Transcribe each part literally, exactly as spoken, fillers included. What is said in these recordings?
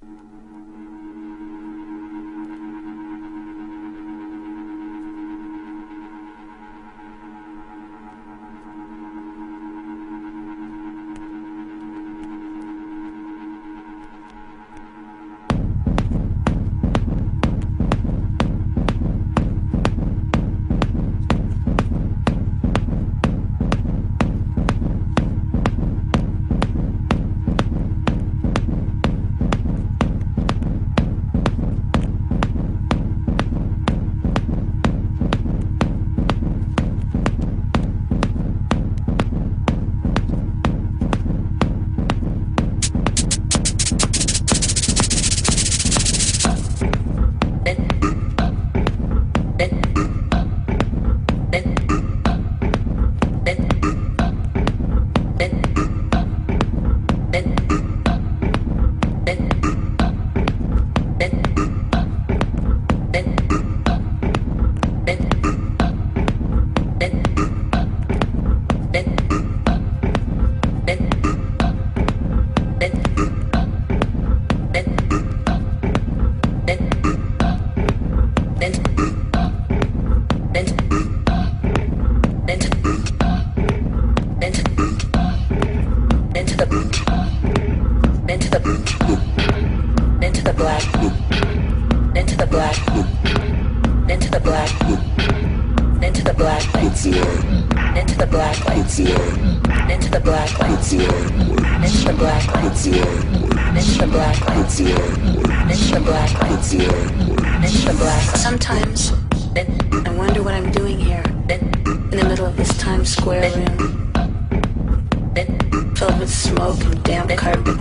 Sometimes I wonder what I'm doing here in the middle of this Times Square room, filled with smoke and damp carpet,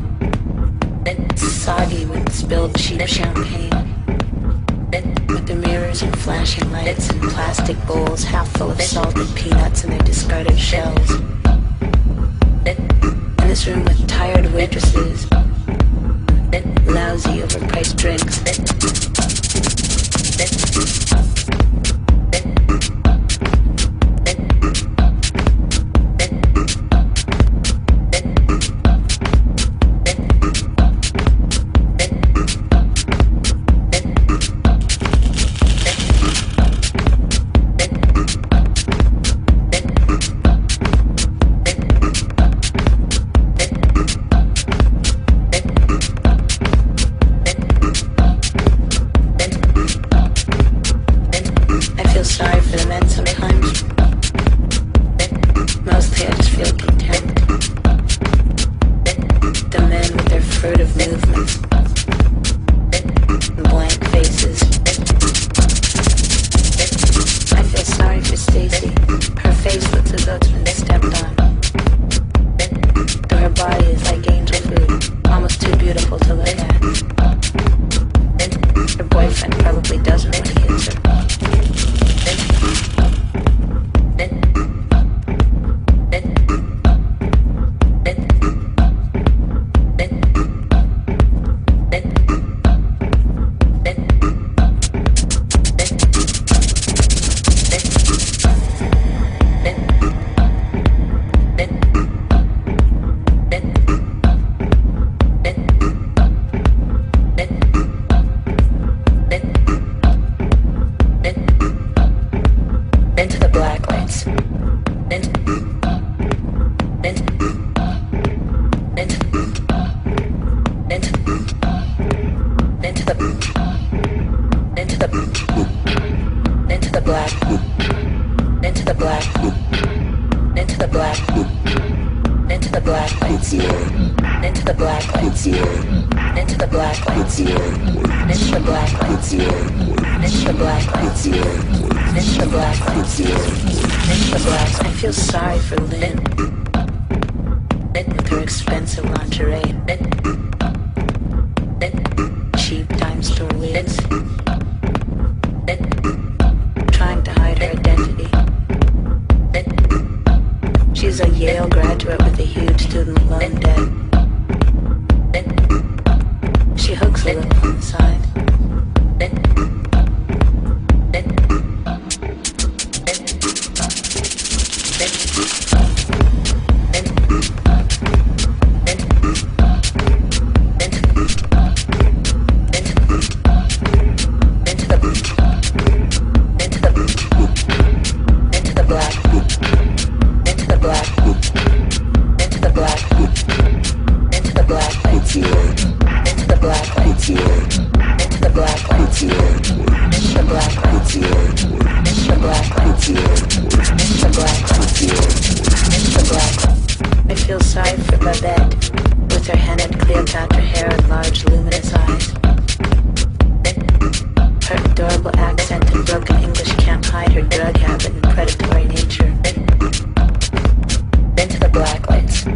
soggy with spilled cheap champagne, with the mirrors and flashing lights and plastic bowls half full of salted peanuts and their discarded shells. In this room with tired waitresses, lousy overpriced drinks. I feel sorry for Lynn with her expensive lingerie, cheap dime store wigs, trying to hide her identity. She's a Yale graduate with a huge student loan debt. She hooks a little on the side. hair and large luminous eyes. Her adorable accent and broken English can't hide her drug habit and predatory nature. Into the black lights.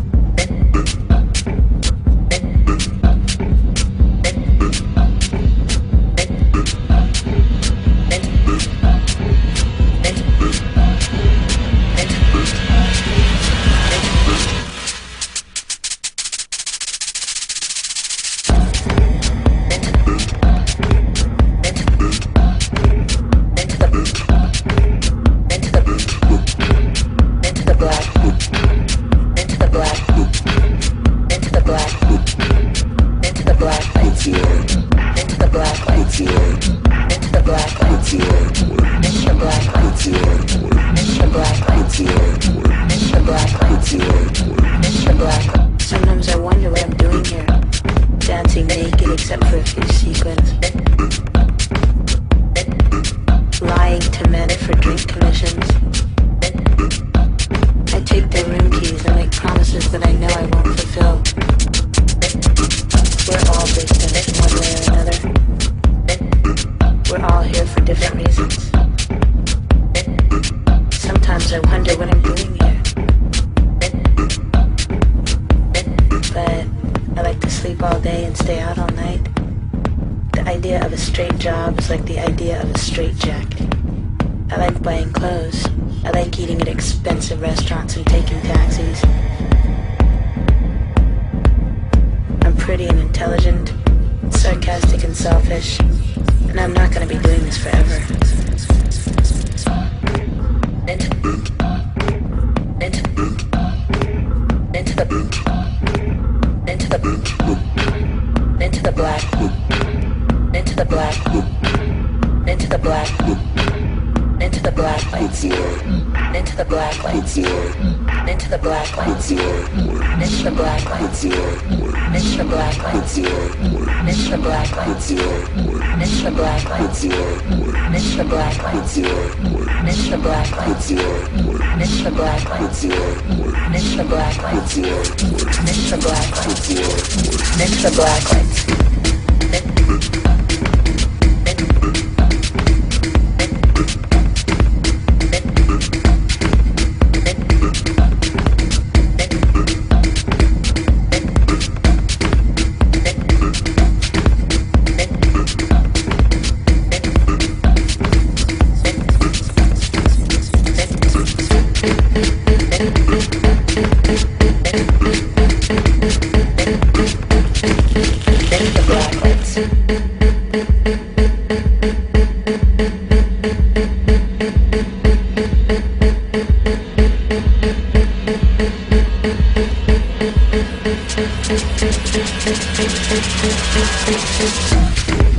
Sometimes I wonder what I'm doing here, dancing naked except for a few sequins, lying to men for drink commissions. I take their room keys and make promises that I know I won't fulfill. We're all victims in one way or another. We're all here for different reasons. Sometimes I wonder what I'm doing here. But I like to sleep all day and stay out all night. The idea of a straight job is like the idea of a straitjacket. I like buying clothes. I like eating at expensive restaurants and taking taxis. I'm pretty and intelligent, sarcastic and selfish, and I'm not going to be doing this forever. Into, into, into the, into the, into the black, into the black, into the black, into the black lights, into the black lights, into the black lights, into the black lights, into the black lights, into the black lights, into the black lights, into the black lights, into the black lights, into the black lights, into the black lights, into the black lights, into the black lights. Thank you.